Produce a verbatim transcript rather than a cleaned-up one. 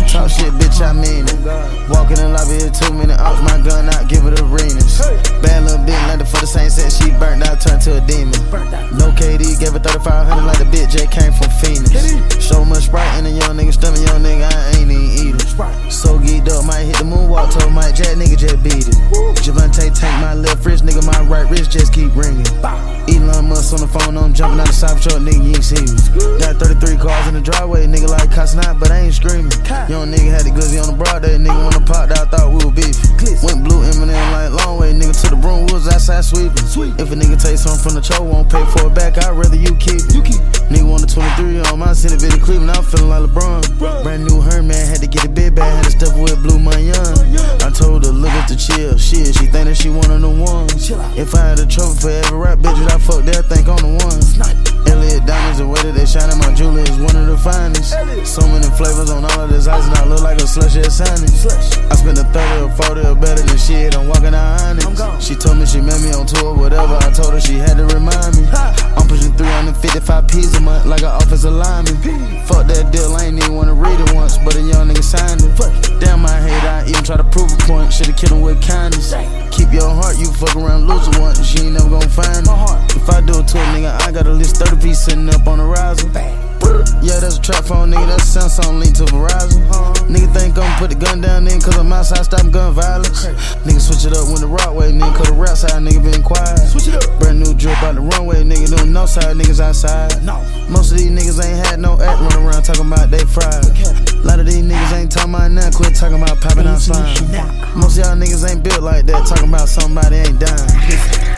Talk shit, bitch, I mean it. Walk in the lobby, hit two minutes off my gun out, give it arenas. Bad little bitch, landed for the same set, she burnt out, turned to a demon. No K D, gave her thirty-five hundred like the bitch J came from Phoenix. So much Sprite in a young nigga stomach, young nigga, I ain't even eat it. So geeked up, might hit the moonwalk, told Mike Jack, nigga just beat it. Javante tank my left wrist, nigga, my right wrist just keep ringing. Elon Musk on the phone, I'm jumping out the side truck, nigga, you ain't see me. Got thirty-three cars in the driveway, nigga like cussing out, but I ain't screaming. Young nigga had the glizzy on the broad day, nigga wanna pop out, thought we were beefing. Went blue Eminem like long way, nigga to the broom, we was outside sweeping. If a nigga take something from the cho, won't pay for it back, I'd rather you keep it. Nigga want a twenty-three on my city, video Cleveland, I'm feeling like LeBron. Brand new Herman, had to get a big bag, had to step with Blue Money Young. I told her, look at the chill, shit, she think that she one of the ones. If I had a trophy for every rap bitch that I fuck, they'll think I'm the one. Elliot diamonds, the way that they shine in my jewelry is one of the finest. So many flavors on all of this ice, and I look like a slush at Sunny. I spent a thirty or forty or better than shit, I'm walking out honest. She told me she met me on tour, whatever, I told her she had to remind me. I'm pushing three hundred fifty-five P's a month like an offensive lineman. Fuck that deal, I ain't even wanna read it once, but a young nigga signed it. Damn, I hate I even try to prove a point, should've killed him with kindness. Keep your heart, you fuck around, lose it once, she ain't never gon' find it. If I do it to a nigga, I got at least thirty P's sitting up on the riser. Yeah, that's a trap phone, nigga, that's a Samsung link to Verizon. Nigga think I'ma put the gun down in, cause I'm outside, stop gun violence. Nigga switch it up when the rock way, nigga, cause the rap side, nigga been quiet. Brand new drip out the runway, nigga, doing no side, niggas outside. Most of these niggas ain't had no act, run around talking about they fried. A lot of these niggas ain't talking about nothing, quit talking about popping out slime. Most of y'all niggas ain't built like that, talking about somebody ain't dying.